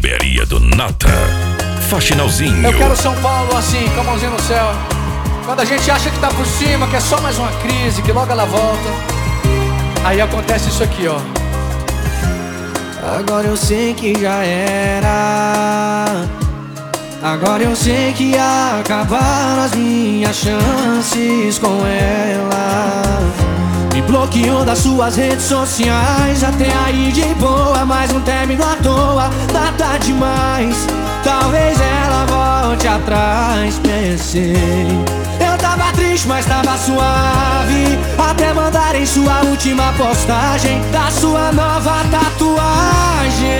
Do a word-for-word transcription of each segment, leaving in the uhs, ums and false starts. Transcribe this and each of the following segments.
barbearia do Nata. Faxinalzinho. Eu quero São Paulo assim, com a mãozinha no céu. Quando a gente acha que tá por cima, que é só mais uma crise, que logo ela volta, aí acontece isso aqui, ó. Agora eu sei que já era. Agora eu sei que acabaram as minhas chances com ela. Me bloqueou das suas redes sociais, até aí de boa, mas um término à toa, nada demais. Talvez ela volte atrás, pensei. Eu tava triste, mas tava suave, até mandarem sua última postagem da sua nova tatuagem.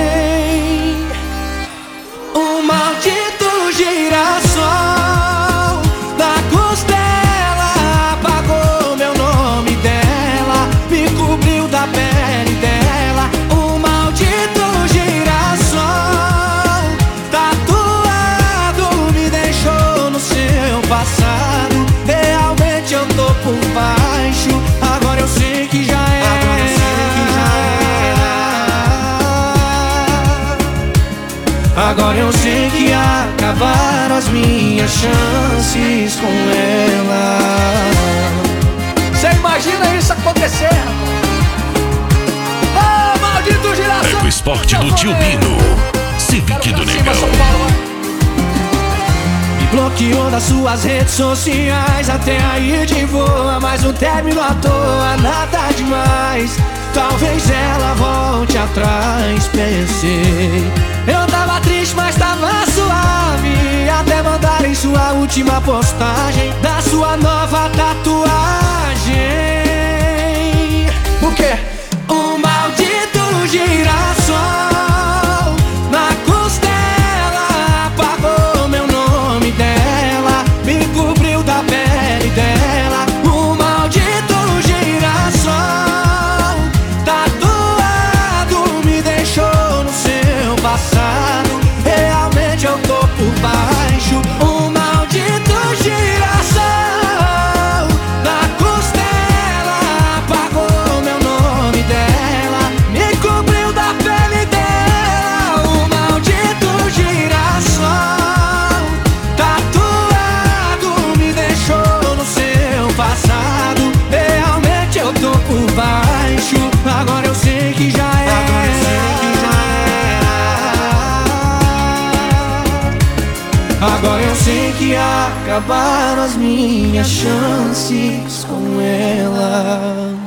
Um maldito girassol na costela apagou meu nome dela, me cobriu da pele dela. Um maldito girassol tatuado me deixou no seu passado. Realmente eu tô por baixo. Agora eu sei que já era. Agora eu sei que já era. Agora eu sei que acabaram as minhas chances com ela. Você imagina isso acontecendo? Oh, maldito girassol! Eco Esporte do Tio Bino, Civic do Negão. Me bloqueou das suas redes sociais, até aí de boa, mas um término à toa, nada demais. Talvez ela volte atrás, pensei. Eu tava triste, mas tava suave, até mandarem sua última postagem da sua nova tatuagem. O quê? Um maldito girassol na costela apagou meu nome dela, me cobriu da pele dela. Um maldito girassol tatuado me deixou no seu passado. Realmente eu tô por baixo. Um maldito girassol na costela apagou meu nome dela, me cobriu da pele dela. Um maldito girassol tatuado me deixou no seu passado. Realmente eu tô por baixo. Agora eu sei que já era. Agora eu sei que já era. Agora eu sei que acabaram as minhas chances com ela.